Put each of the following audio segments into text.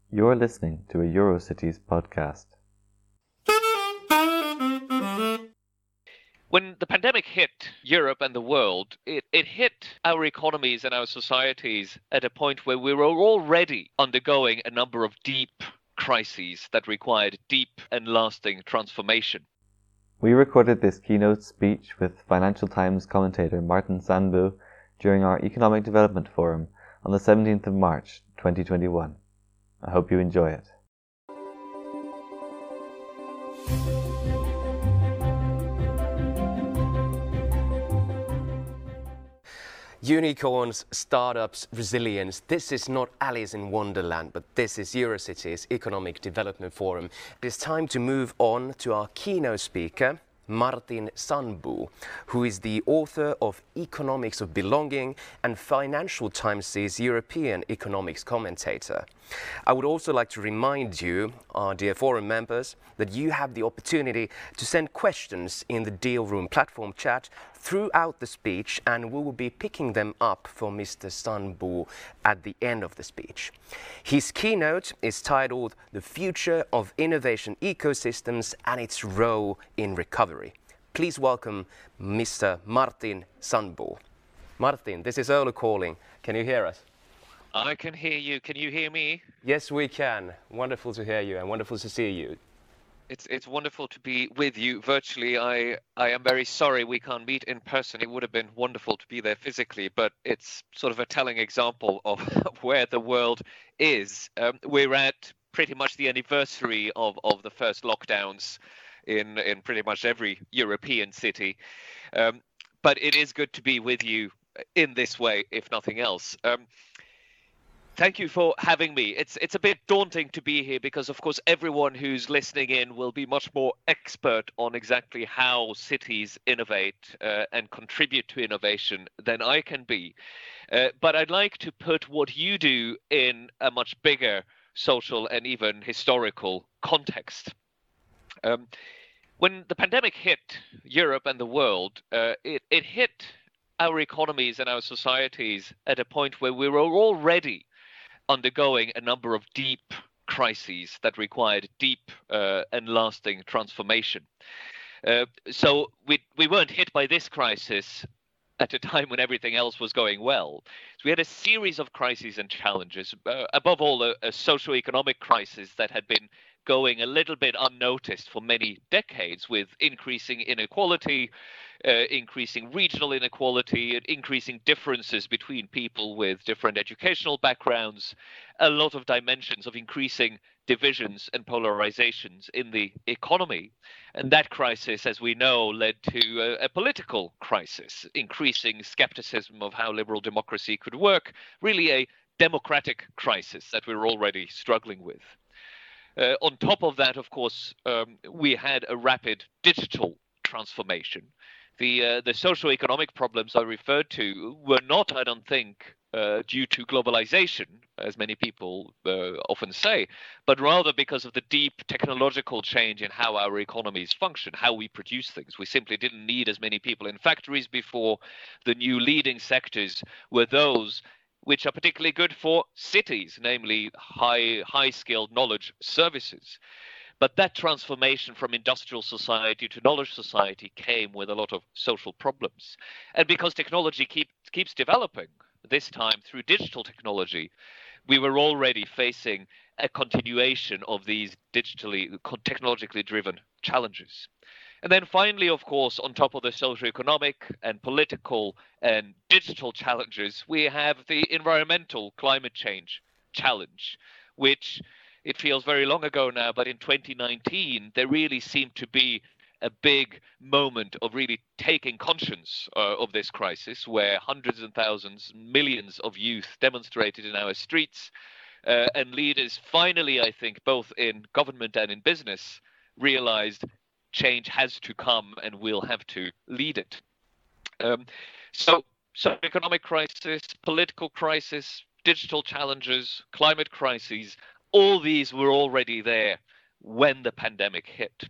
You're listening to a Eurocities podcast. When the pandemic hit Europe and the world, it hit our economies and our societies at a point where we were already undergoing a number of deep crises that required deep and lasting transformation. We recorded this keynote speech with Financial Times commentator Martin Sandbu during our Economic Development Forum on the 17th of March 2021. I hope you enjoy it. Unicorns, startups, resilience. This is not Alice in Wonderland, but this is Eurocities Economic Development Forum. It is time to move on to our keynote speaker, Martin Sandbu, who is the author of Economics of Belonging and Financial Times' European economics commentator. I would also like to remind you, our dear forum members, that you have the opportunity to send questions in the Deal Room platform chat throughout the speech, and we will be picking them up for Mr. Sandbu at the end of the speech. His keynote is titled The Future of Innovation Ecosystems and Its Role in Recovery. Please welcome Mr. Martin Sandbu. Martin, this is Oulu calling. Can you hear us? I can hear you. Can you hear me? Yes, we can. Wonderful to hear you and wonderful to see you. It's wonderful to be with you virtually. I am very sorry we can't meet in person. It would have been wonderful to be there physically, but it's sort of a telling example of where the world is. We're at pretty much the anniversary of the first lockdowns in pretty much every European city. But it is good to be with you in this way, if nothing else. Thank you for having me. It's a bit daunting to be here because, of course, everyone who's listening in will be much more expert on exactly how cities innovate and contribute to innovation than I can be. But I'd like to put what you do in a much bigger social and even historical context. When the pandemic hit Europe and the world, it hit our economies and our societies at a point where we were already undergoing a number of deep crises that required deep and lasting transformation. So we weren't hit by this crisis at a time when everything else was going well. So we had a series of crises and challenges, above all a socio-economic crisis that had been going a little bit unnoticed for many decades, with increasing inequality, increasing regional inequality, and increasing differences between people with different educational backgrounds, a lot of dimensions of increasing divisions and polarizations in the economy. And that crisis, as we know, led to a political crisis, increasing skepticism of how liberal democracy could work, really a democratic crisis that we were already struggling with. On top of that, of course, we had a rapid digital transformation. The socio-economic problems I referred to were not, I don't think, due to globalization, as many people often say, but rather because of the deep technological change in how our economies function, how we produce things. We simply didn't need as many people in factories before. The new leading sectors were those which are particularly good for cities, namely high-skilled knowledge services. But that transformation from industrial society to knowledge society came with a lot of social problems. And because technology keeps developing, this time through digital technology, we were already facing a continuation of these technologically driven challenges. And then finally, of course, on top of the socioeconomic and political and digital challenges, we have the environmental climate change challenge, which it feels very long ago now, but in 2019, there really seemed to be a big moment of really taking conscience of this crisis, where hundreds and thousands, millions of youth demonstrated in our streets, and leaders finally, I think, both in government and in business, realized change has to come and we'll have to lead it. So economic crisis, political crisis, digital challenges, climate crises, all these were already there when the pandemic hit.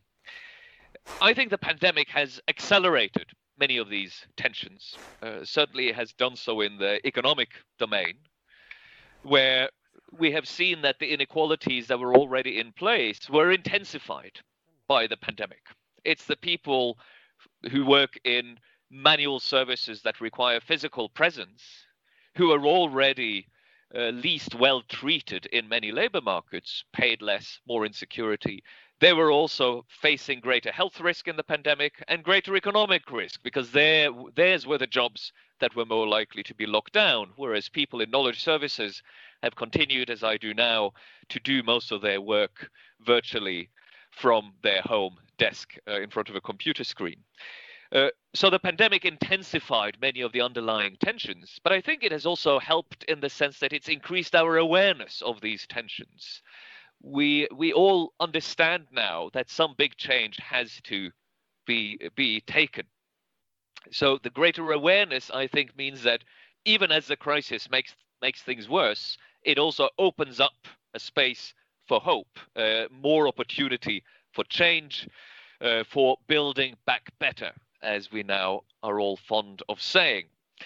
I think the pandemic has accelerated many of these tensions. Certainly it has done so in the economic domain, where we have seen that the inequalities that were already in place were intensified by the pandemic. It's the people who work in manual services that require physical presence who are already least well treated in many labor markets, paid less, more insecurity. They were also facing greater health risk in the pandemic and greater economic risk because theirs were the jobs that were more likely to be locked down, whereas people in knowledge services have continued, as I do now, to do most of their work virtually from their home desk in front of a computer screen. So the pandemic intensified many of the underlying tensions, but I think it has also helped in the sense that it's increased our awareness of these tensions. We all understand now that some big change has to be taken. So the greater awareness, I think, means that even as the crisis makes things worse, it also opens up a space for hope, more opportunity for change, for building back better, as we now are all fond of saying.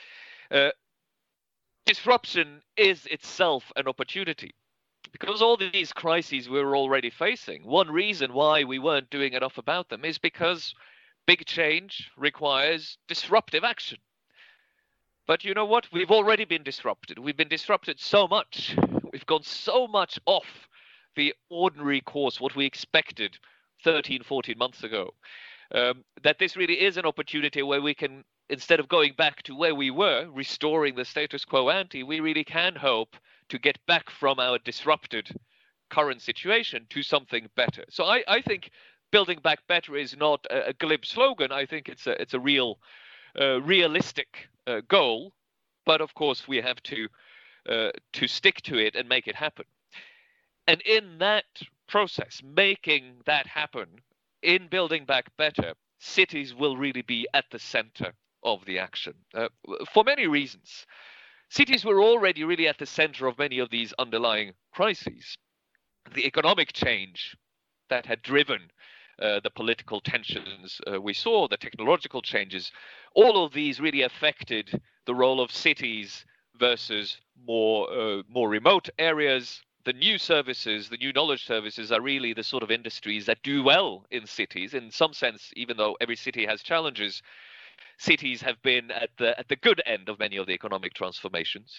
Disruption is itself an opportunity. Because all these crises we were already facing, one reason why we weren't doing enough about them is because big change requires disruptive action. But you know what? We've already been disrupted. We've been disrupted so much. We've gone so much off the ordinary course, what we expected 13, 14 months ago, that this really is an opportunity where we can, instead of going back to where we were, restoring the status quo ante, we really can hope to get back from our disrupted current situation to something better. So I think building back better is not a glib slogan. I think it's a real realistic goal, but of course we have to stick to it and make it happen. And in that process, making that happen, in building back better, cities will really be at the center of the action for many reasons. Cities were already really at the center of many of these underlying crises. The economic change that had driven the political tensions we saw, the technological changes, all of these really affected the role of cities versus more remote areas. The new services, the new knowledge services are really the sort of industries that do well in cities. In some sense, even though every city has challenges, cities have been at the good end of many of the economic transformations.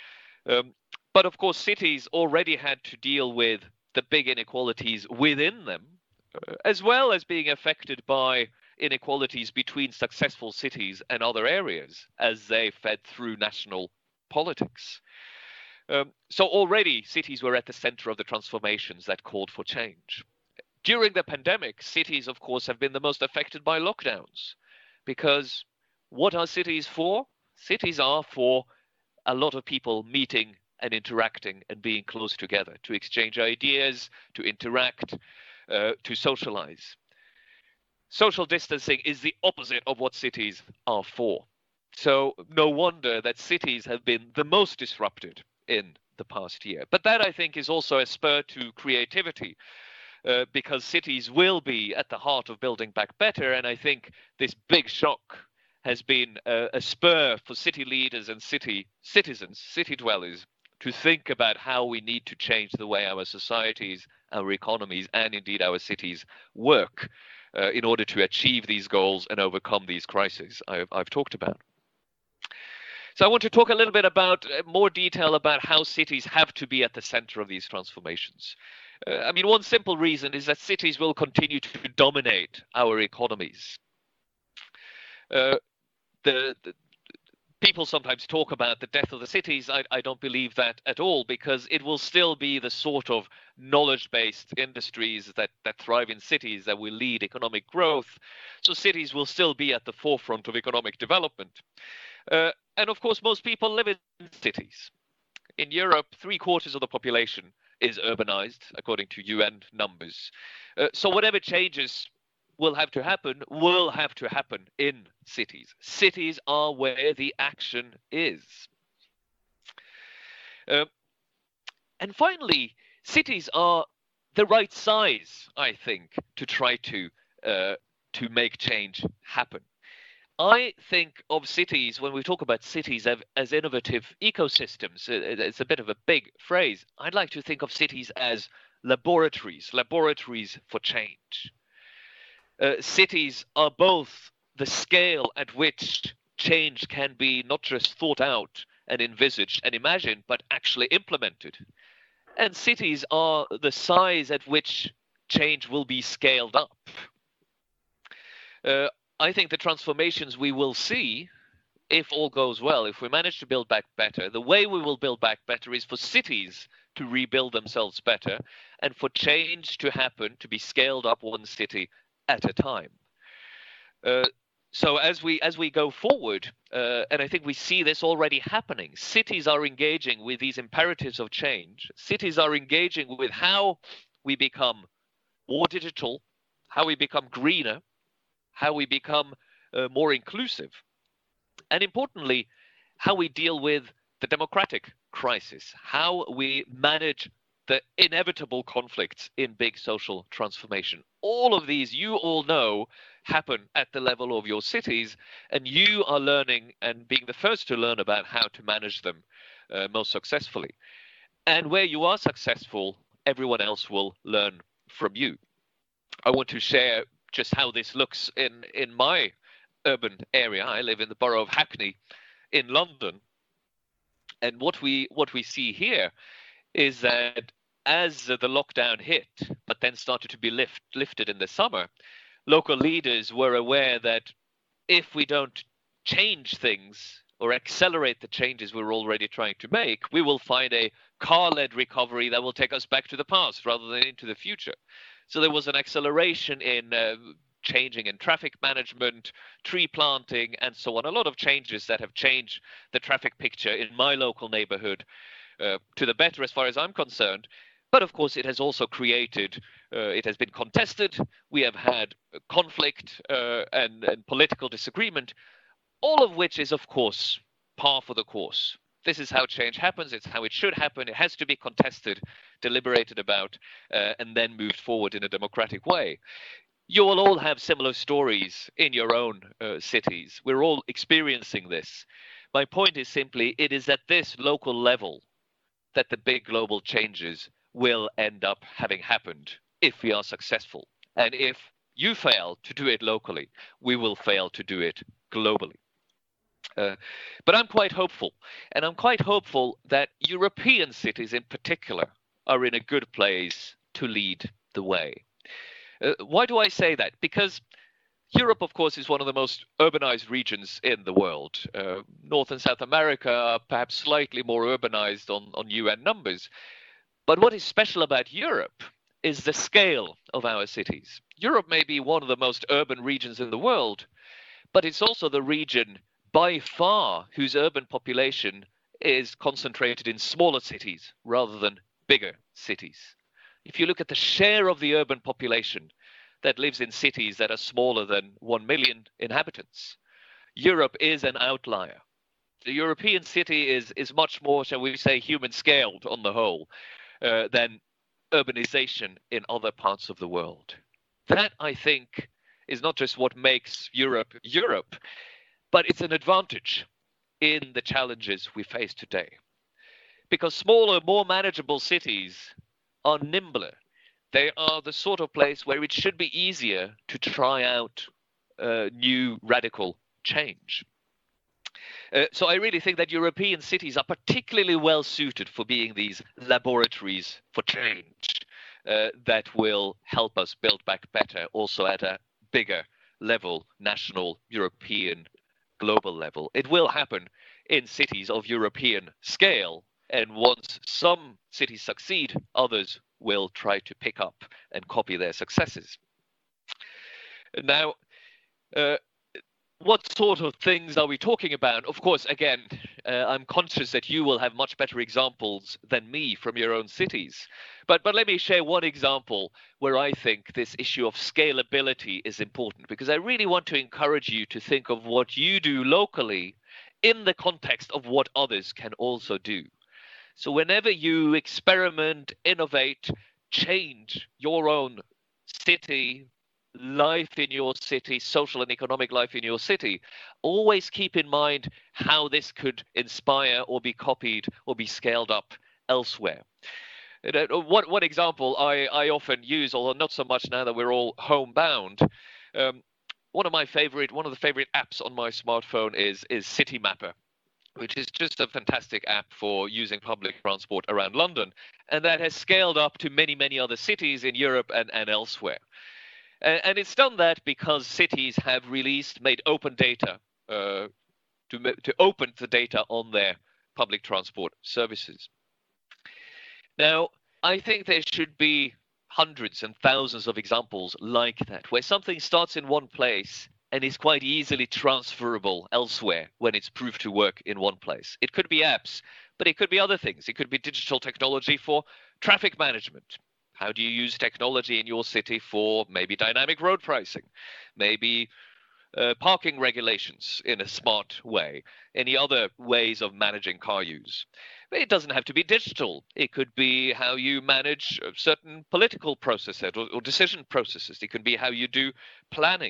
But of course, cities already had to deal with the big inequalities within them, as well as being affected by inequalities between successful cities and other areas as they fed through national politics. So already cities were at the center of the transformations that called for change. During the pandemic, cities, of course, have been the most affected by lockdowns. Because what are cities for? Cities are for a lot of people meeting and interacting and being close together, to exchange ideas, to interact, to socialize. Social distancing is the opposite of what cities are for. So no wonder that cities have been the most disrupted in the past year. But that, I think, is also a spur to creativity. Because cities will be at the heart of building back better. And I think this big shock has been a spur for city leaders and city citizens, city dwellers, to think about how we need to change the way our societies, our economies, and indeed our cities work in order to achieve these goals and overcome these crises I've talked about. So I want to talk a little bit about more detail about how cities have to be at the center of these transformations. I mean, one simple reason is that cities will continue to dominate our economies. The people sometimes talk about the death of the cities. I don't believe that at all, because it will still be the sort of knowledge-based industries that thrive in cities that will lead economic growth. So cities will still be at the forefront of economic development. And of course, most people live in cities. In Europe, 3/4 of the population is urbanized, according to UN numbers. So whatever changes will have to happen in cities. Cities are where the action is. And finally, cities are the right size, I think, to try to make change happen. I think of cities, when we talk about cities as innovative ecosystems. It's a bit of a big phrase. I'd like to think of cities as laboratories for change. Cities are both the scale at which change can be not just thought out and envisaged and imagined, but actually implemented. And cities are the size at which change will be scaled up. I think the transformations we will see, if all goes well, if we manage to build back better, the way we will build back better is for cities to rebuild themselves better and for change to happen, to be scaled up one city at a time. So as we go forward, and I think we see this already happening, cities are engaging with these imperatives of change. Cities are engaging with how we become more digital, how we become greener, how we become more inclusive, and importantly, how we deal with the democratic crisis, how we manage the inevitable conflicts in big social transformation. All of these, you all know, happen at the level of your cities, and you are learning and being the first to learn about how to manage them most successfully. And where you are successful, everyone else will learn from you. I want to share just how this looks in my urban area. I live in the borough of Hackney in London. And what we see here is that as the lockdown hit, but then started to be lifted in the summer, local leaders were aware that if we don't change things or accelerate the changes we're already trying to make, we will find a car-led recovery that will take us back to the past rather than into the future. So there was an acceleration in changing in traffic management, tree planting, and so on. A lot of changes that have changed the traffic picture in my local neighborhood to the better as far as I'm concerned. But of course, it has also created, it has been contested. We have had conflict and political disagreement, all of which is, of course, par for the course. This is how change happens. It's how it should happen. It has to be contested, deliberated about, and then moved forward in a democratic way. You will all have similar stories in your own cities. We're all experiencing this. My point is simply, it is at this local level that the big global changes will end up having happened if we are successful. And if you fail to do it locally, we will fail to do it globally. But I'm quite hopeful, and I'm quite hopeful that European cities in particular are in a good place to lead the way. Why do I say that? Because Europe, of course, is one of the most urbanized regions in the world. North and South America are perhaps slightly more urbanized on UN numbers. But what is special about Europe is the scale of our cities. Europe may be one of the most urban regions in the world, but it's also the region by far whose urban population is concentrated in smaller cities rather than bigger cities. If you look at the share of the urban population that lives in cities that are smaller than 1 million inhabitants, Europe is an outlier. The European city is much more, shall we say, human scaled on the whole than urbanization in other parts of the world. That, I think, is not just what makes Europe Europe, but it's an advantage in the challenges we face today. Because smaller, more manageable cities are nimbler. They are the sort of place where it should be easier to try out new radical change. So I really think that European cities are particularly well suited for being these laboratories for change that will help us build back better, also at a bigger level, national, European, global level. It will happen in cities of European scale, and once some cities succeed, others will try to pick up and copy their successes. Now, what sort of things are we talking about? Of course, again, I'm conscious that you will have much better examples than me from your own cities. But let me share one example where I think this issue of scalability is important, because I really want to encourage you to think of what you do locally in the context of what others can also do. So whenever you experiment, innovate, change your own city, life in your city, social and economic life in your city, always keep in mind how this could inspire or be copied or be scaled up elsewhere. One example I often use, although not so much now that we're all homebound, one of the favorite apps on my smartphone is Citymapper, which is just a fantastic app for using public transport around London. And that has scaled up to many, many other cities in Europe and elsewhere. And it's done that because cities have made open data, to open the data on their public transport services. Now, I think there should be hundreds and thousands of examples like that, where something starts in one place and is quite easily transferable elsewhere when it's proved to work in one place. It could be apps, but it could be other things. It could be digital technology for traffic management. How do you use technology in your city for maybe dynamic road pricing, maybe parking regulations in a smart way, any other ways of managing car use? But it doesn't have to be digital. It could be how you manage certain political processes or decision processes. It could be how you do planning.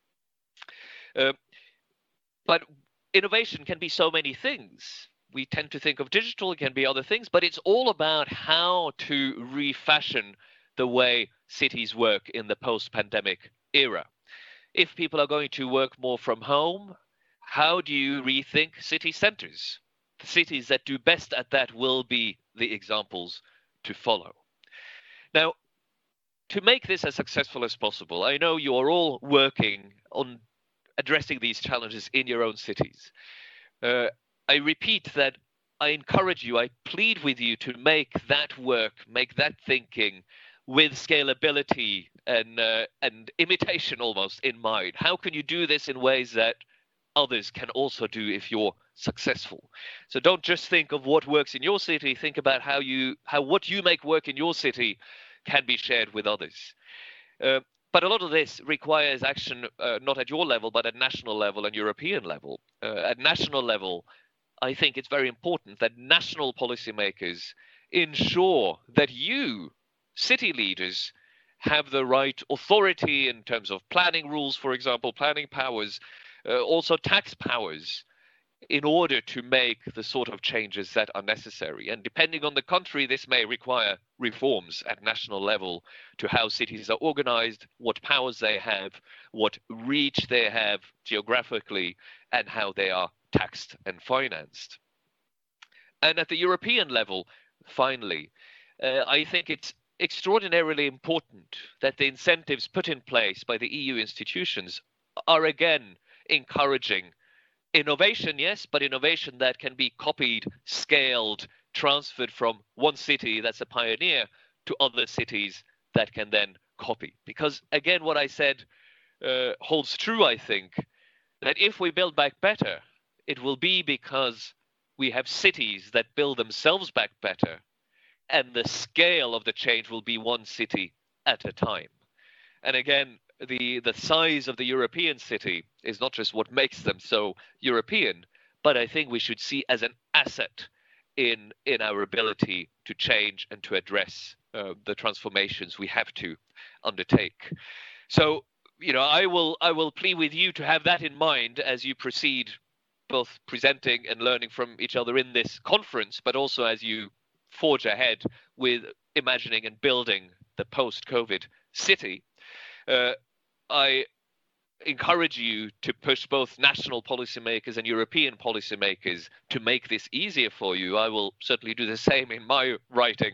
But innovation can be so many things. We tend to think of digital, it can be other things, but it's all about how to refashion the way cities work in the post-pandemic era. If people are going to work more from home, how do you rethink city centers? The cities that do best at that will be the examples to follow. Now, to make this as successful as possible, I know you are all working on addressing these challenges in your own cities. I repeat that I encourage you, I plead with you to make that work, make that thinking with scalability and imitation almost in mind. How can you do this in ways that others can also do if you're successful? So don't just think of what works in your city, think about how what you make work in your city can be shared with others. But a lot of this requires action, not at your level, but at national level and European level. At national level, I think it's very important that national policymakers ensure that you, city leaders, have the right authority in terms of planning rules, for example, planning powers, also tax powers, in order to make the sort of changes that are necessary. And depending on the country, this may require reforms at national level to how cities are organized, what powers they have, what reach they have geographically, and how they are taxed and financed. And at the European level, finally, I think it's extraordinarily important that the incentives put in place by the EU institutions are again encouraging innovation, yes, but innovation that can be copied, scaled, transferred from one city that's a pioneer to other cities that can then copy. Because again, what I said holds true, I think, that if we build back better, it will be because we have cities that build themselves back better, and the scale of the change will be one city at a time. And again, the size of the European city is not just what makes them so European, but I think we should see as an asset in our ability to change and to address the transformations we have to undertake. So, I will plead with you to have that in mind as you proceed, both presenting and learning from each other in this conference, but also as you forge ahead with imagining and building the post-COVID city. I encourage you to push both national policymakers and European policymakers to make this easier for you. I will certainly do the same in my writing.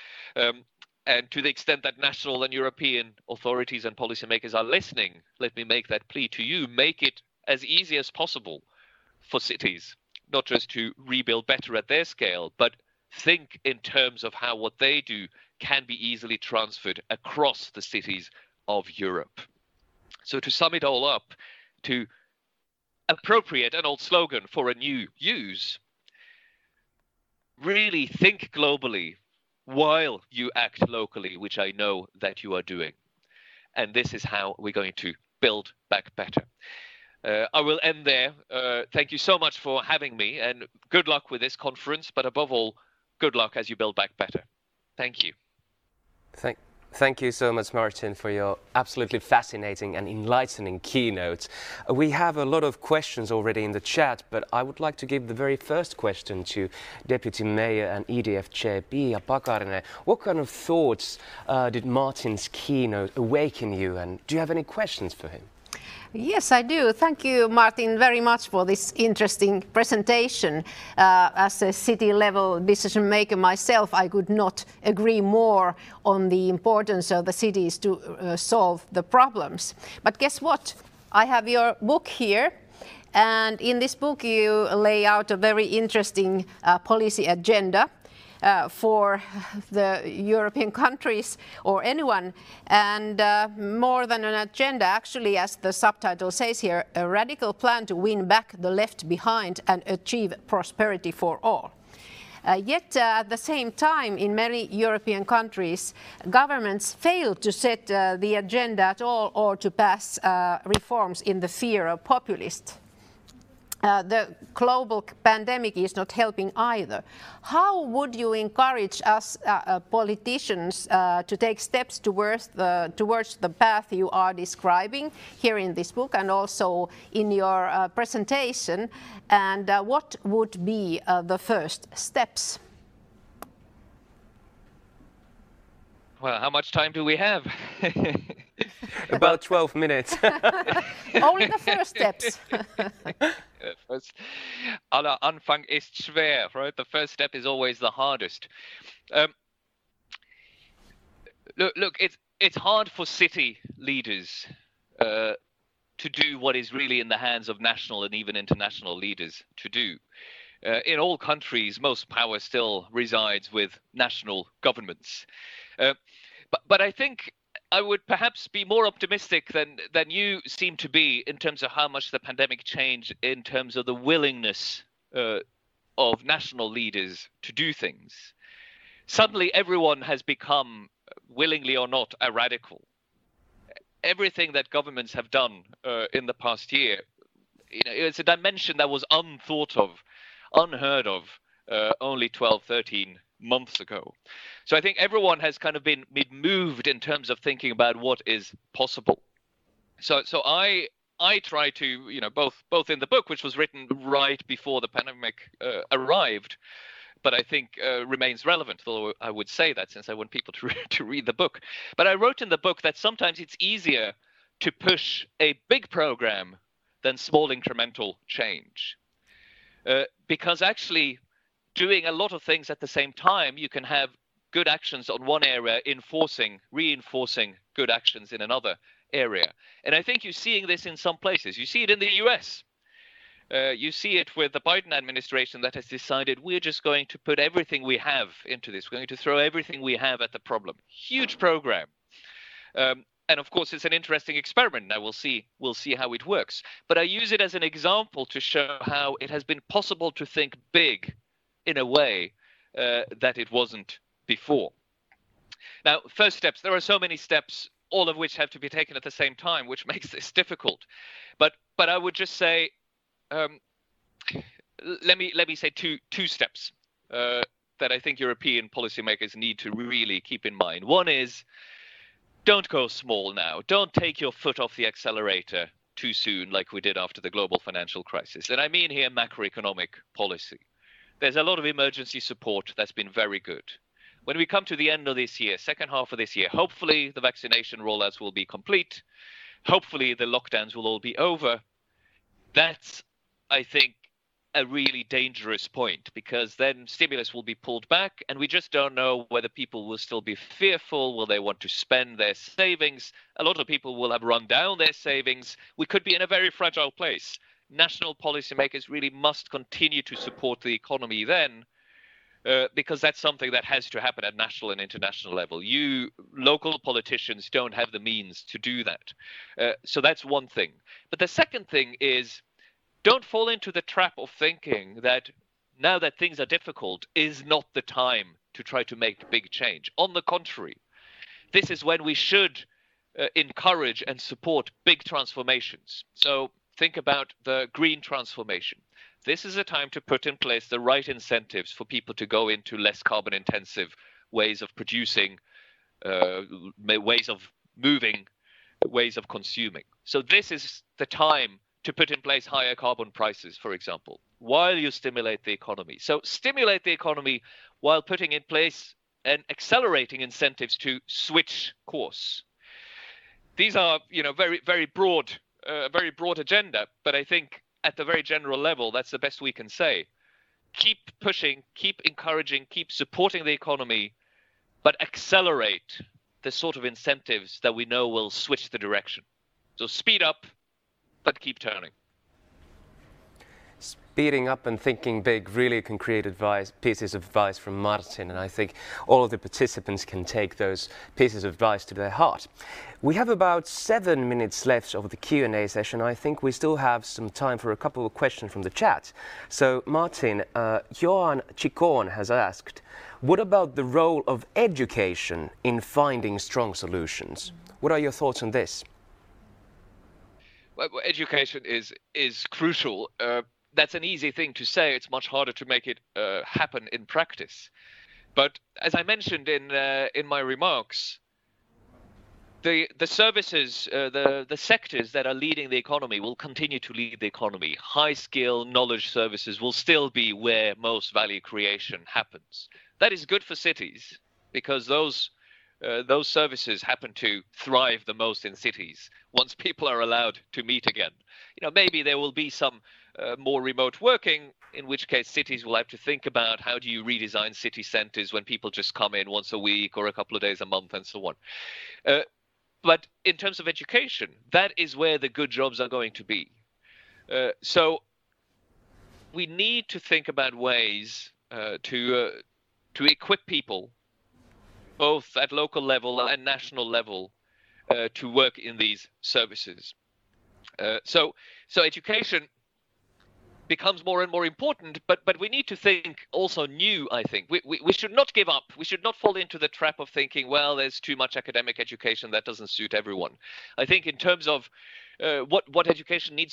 And to the extent that national and European authorities and policymakers are listening, let me make that plea to you. Make it as easy as possible for cities, not just to rebuild better at their scale, but think in terms of how what they do can be easily transferred across the cities of Europe. So to sum it all up, to appropriate an old slogan for a new use, really think globally while you act locally, which I know that you are doing. And this is how we're going to build back better. I will end there. Thank you so much for having me, and good luck with this conference, but above all, good luck as you build back better. Thank you. Thank you so much, Martin, for your absolutely fascinating and enlightening keynote. We have a lot of questions already in the chat, but I would like to give the very first question to Deputy Mayor and EDF Chair Pia Pakarinen. What kind of thoughts did Martin's keynote awaken you, and do you have any questions for him? Yes, I do. Thank you, Martin, very much for this interesting presentation. As a city-level decision maker myself, I could not agree more on the importance of the cities to solve the problems. But guess what? I have your book here. And in this book, you lay out a very interesting policy agenda for the European countries or anyone, and more than an agenda, actually, as the subtitle says here, a radical plan to win back the left behind and achieve prosperity for all. Yet at the same time, in many European countries, governments fail to set the agenda at all or to pass reforms in the fear of populists. The global pandemic is not helping either. How would you encourage us politicians to take steps towards the path you are describing here in this book and also in your presentation? And what would be the first steps? Well, how much time do we have? About 12 minutes. Only the first steps. Aller Anfang ist schwer, right? The first step is always the hardest. Look, it's hard for city leaders to do what is really in the hands of national and even international leaders to do. In all countries, most power still resides with national governments. But I think I would perhaps be more optimistic than you seem to be in terms of how much the pandemic changed in terms of the willingness of national leaders to do things. Suddenly, everyone has become, willingly or not, a radical. Everything that governments have done in the past year, it's a dimension that was unthought of, unheard of only 12, 13 months ago. So I think everyone has kind of been moved in terms of thinking about what is possible. So I try to, both in the book, which was written right before the pandemic arrived, but I think remains relevant, though I would say that since I want people to read the book. But I wrote in the book that sometimes it's easier to push a big program than small incremental change. Because actually doing a lot of things at the same time, you can have good actions on one area, reinforcing good actions in another area. And I think you're seeing this in some places. You see it in the US. You see it with the Biden administration that has decided we're just going to put everything we have into this. We're going to throw everything we have at the problem. Huge program. And of course, it's an interesting experiment. Now we'll see how it works. But I use it as an example to show how it has been possible to think big in a way that it wasn't before. Now, first steps, there are so many steps, all of which have to be taken at the same time, which makes this difficult. But I would just say, let me say two steps that I think European policymakers need to really keep in mind. One is, don't go small now. Don't take your foot off the accelerator too soon like we did after the global financial crisis. And I mean here macroeconomic policy. There's a lot of emergency support that's been very good. When we come to the end of this year, second half of this year, hopefully the vaccination rollouts will be complete. Hopefully the lockdowns will all be over. That's, I think, a really dangerous point, because then stimulus will be pulled back and we just don't know whether people will still be fearful. Will they want to spend their savings? A lot of people will have run down their savings. We could be in a very fragile place. National policymakers really must continue to support the economy then, because that's something that has to happen at national and international level. You local politicians don't have the means to do that. So that's one thing. But the second thing is, don't fall into the trap of thinking that now that things are difficult is not the time to try to make big change. On the contrary, this is when we should encourage and support big transformations. So think about the green transformation. This is a time to put in place the right incentives for people to go into less carbon intensive ways of producing ways of moving, ways of consuming. So this is the time to put in place higher carbon prices, for example, while you stimulate the economy. So stimulate the economy while putting in place and accelerating incentives to switch course. These are, very broad agenda, but I think at the very general level, that's the best we can say. Keep pushing, keep encouraging, keep supporting the economy, but accelerate the sort of incentives that we know will switch the direction. So speed up, but keep turning. Speeding up and thinking big really can create pieces of advice from Martin, and I think all of the participants can take those pieces of advice to their heart. We have about 7 minutes left of the Q&A session. I think we still have some time for a couple of questions from the chat. So Martin, Johan Chikon has asked, what about the role of education in finding strong solutions? What are your thoughts on this? Well, education is crucial. That's an easy thing to say. It's much harder to make it happen in practice. But as I mentioned in my remarks, the services, the sectors that are leading the economy will continue to lead the economy. High skill knowledge services will still be where most value creation happens. That is good for cities because those services happen to thrive the most in cities once people are allowed to meet again. Maybe there will be some more remote working, in which case cities will have to think about how do you redesign city centers when people just come in once a week or a couple of days a month and so on. But in terms of education, that is where the good jobs are going to be. So we need to think about ways to equip people, both at local level and national level, to work in these services. So education becomes more and more important, but we need to think also new, I think. We should not give up. We should not fall into the trap of thinking, well, there's too much academic education that doesn't suit everyone. I think in terms of what education needs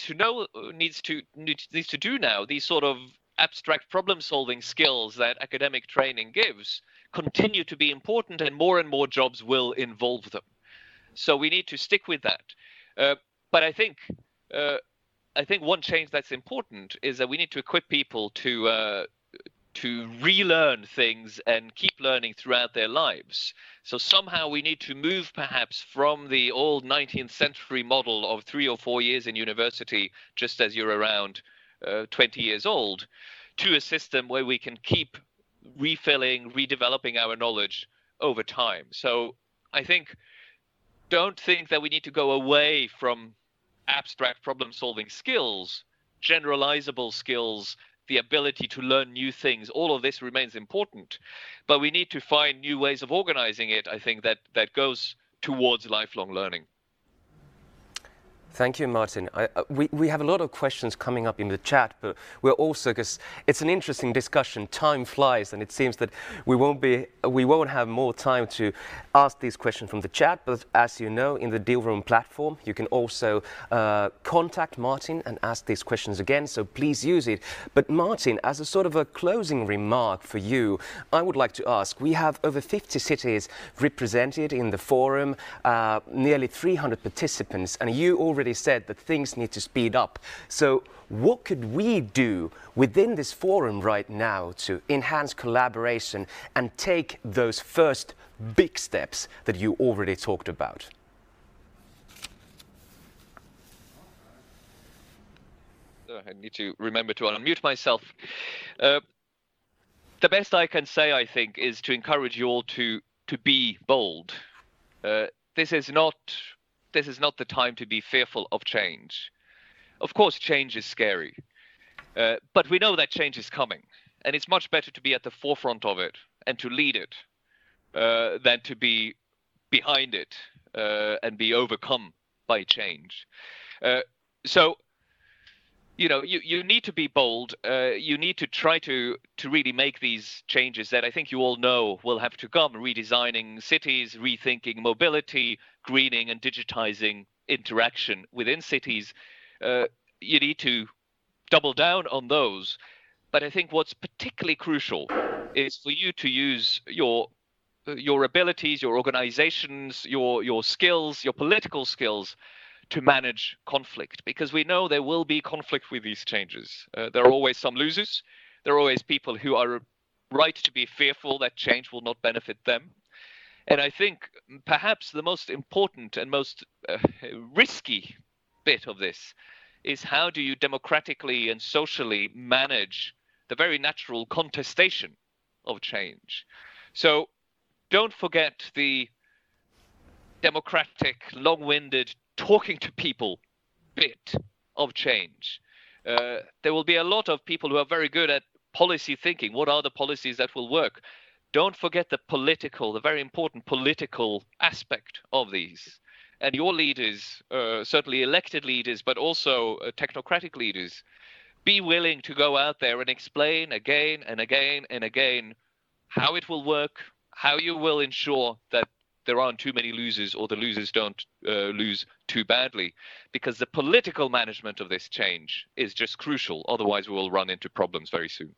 to do now, these sort of abstract problem-solving skills that academic training gives continue to be important, and more jobs will involve them. So we need to stick with that. But I think one change that's important is that we need to equip people to relearn things and keep learning throughout their lives. So somehow we need to move perhaps from the old 19th century model of 3 or 4 years in university, just as you're around 20 years old, to a system where we can keep refilling, redeveloping our knowledge over time. So I think, don't think that we need to go away from abstract problem-solving skills, generalizable skills, the ability to learn new things. All of this remains important, but we need to find new ways of organizing it, I think, that goes towards lifelong learning. Thank you, Martin. We have a lot of questions coming up in the chat, but we're also, because it's an interesting discussion, time flies, and it seems that we won't have more time to ask these questions from the chat. But as you know, in the Deal Room platform, you can also contact Martin and ask these questions again. So please use it. But Martin, as a sort of a closing remark for you, I would like to ask: we have over 50 cities represented in the forum, nearly 300 participants, and you already said that things need to speed up. So what could we do within this forum right now to enhance collaboration and take those first big steps that you already talked about? I need to remember to unmute myself. The best I can say, I think, is to encourage you all to be bold. This is not the time to be fearful of change. Of course, change is scary, but we know that change is coming, and it's much better to be at the forefront of it and to lead it than to be behind it and be overcome by change. So, you need to be bold. You need to try to really make these changes that I think you all know will have to come: redesigning cities, rethinking mobility, greening and digitizing interaction within cities. You need to double down on those. But I think what's particularly crucial is for you to use your your abilities, your organizations, your skills, your political skills to manage conflict, because we know there will be conflict with these changes. There are always some losers. There are always people who are right to be fearful that change will not benefit them. And I think perhaps the most important and most risky bit of this is how do you democratically and socially manage the very natural contestation of change. So don't forget the democratic, long-winded, talking to people bit of change. There will be a lot of people who are very good at policy thinking. What are the policies that will work? Don't forget the political, the very important political aspect of these. And your leaders, certainly elected leaders, but also technocratic leaders, be willing to go out there and explain again and again and again how it will work, how you will ensure that there aren't too many losers or the losers don't lose too badly. Because the political management of this change is just crucial. Otherwise, we will run into problems very soon.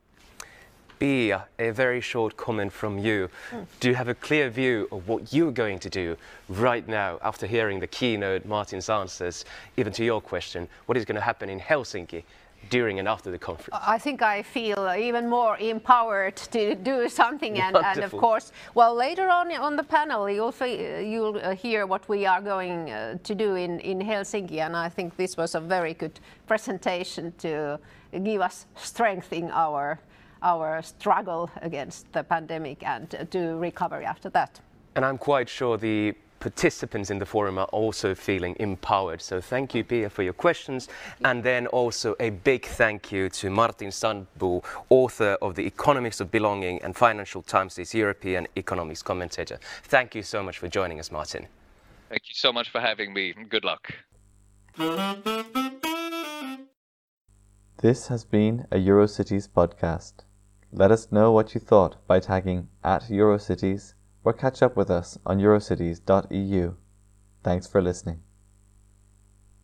Pia, a very short comment from you. Do you have a clear view of what you're going to do right now after hearing the keynote, Martin's answers, even to your question? What is going to happen in Helsinki during and after the conference? I think I feel even more empowered to do something, and of course, well, later on the panel you'll hear what we are going to do in Helsinki, and I think this was a very good presentation to give us strength in our struggle against the pandemic and to recovery after that. And I'm quite sure the participants in the forum are also feeling empowered. So thank you, Pia, for your questions. And then also a big thank you to Martin Sandbo, author of The Economics of Belonging and Financial Times' European economics commentator. Thank you so much for joining us, Martin. Thank you so much for having me. Good luck. This has been a Eurocities podcast. Let us know what you thought by tagging @Eurocities or catch up with us on eurocities.eu. Thanks for listening.